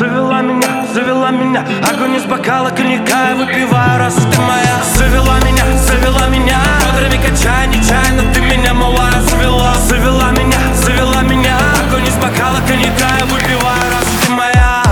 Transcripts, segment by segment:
завела меня. Огонь из бокала коньяка я выпиваю, раз ты моя. Завела меня, бедрами качая нечаянно, ты меня, малая, завела. Завела меня. Огонь из бокала коньяка я выпиваю, раз ты моя.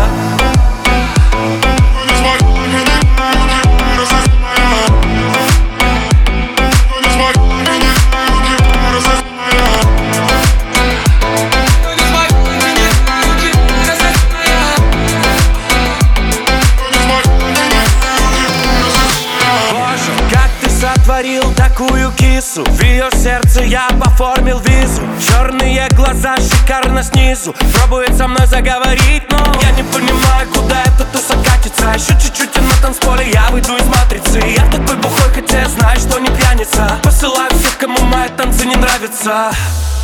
Сотворил такую кису, в ее сердце я поформил визу. Черные глаза шикарно снизу, пробует со мной заговорить, но я не понимаю, куда эта туса катится. Еще чуть-чуть и на танцполе я выйду из матрицы. Я такой бухой, хотя я знаю, что не пьяница. Посылаю всех, кому мои танцы не нравятся.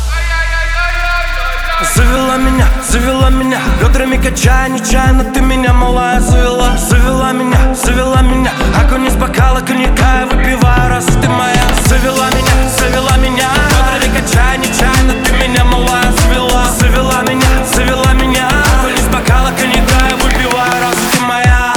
Завела меня, бедрами качая нечаянно, ты меня, малая, завела. Завела меня, огонь из бокала коньяка я выпиваю, раз ты моя. Завела меня, бедрами качая нечаянно, ты меня, малая, завела. Завела меня, огонь из бокала коньяка я выпиваю, раз ты моя.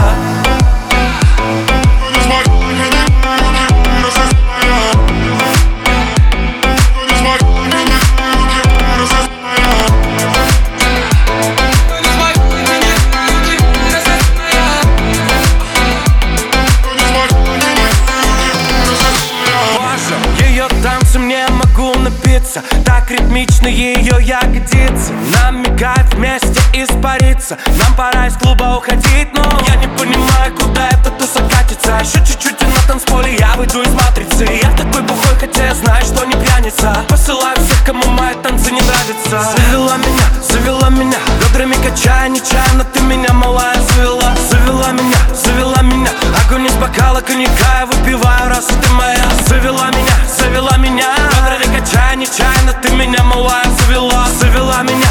Мне могу напиться, так ритмично ее ягодицы. Нам мигает вместе испариться. Нам пора из клуба уходить, но я не понимаю, куда эта туса катится. Еще чуть-чуть и на танцполе я выйду из матрицы. Я такой бухой, хотя я знаю, что не пьяница. Посылаю всех, кому мои танцы не нравятся. Завела меня, бедрами качая нечаянно, ты меня, малая, завела. Завела меня, огонь из бокала коньяка я выпиваю, раз ты моя. Завела меня, бедрами качая нечаянно, ты меня, малая, завела. Завела меня.